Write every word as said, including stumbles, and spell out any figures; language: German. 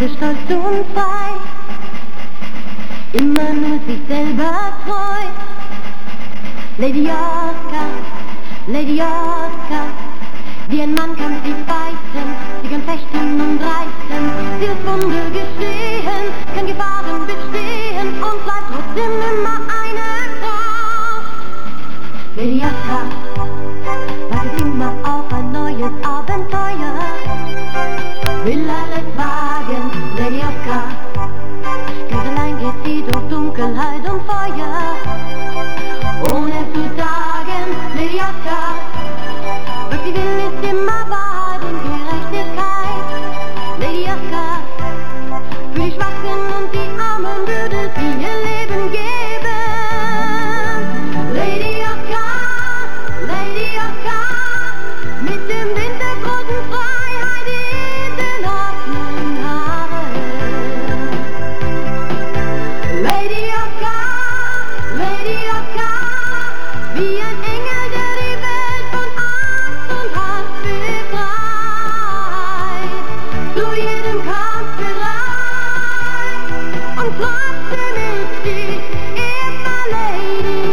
Liebe stolz und frei, immer nur sich selber treu. Lady Oscar, Lady Oscar, wie ein Mann kann sie fighten, sie kann fechten und reiten. Sie ist Wunder geschehen, kann Gefahren bestehen und bleibt trotzdem immer eine Frau. Lady Oscar wartet immer auf ein neues Abenteuer, will alles wagen. Lady Oscar, ganz allein geht sie durch Dunkelheit und Feuer, ohne zu sagen. Lady Oscar, was sie will ist immer Wahrheit und Gerechtigkeit. Lady Oscar, für die Schwachen und die Armen würde sie ihr Leben geben. Lady Oscar, Lady Oscar, mit dem wintergroßen Freiheit in den offenen Haaren. Lady Oscar, Lady Oscar, wie ein Engel, der die Welt von Angst und Hass befreit, zu jedem Kampf bereit, und trotzdem ist sie immer Lady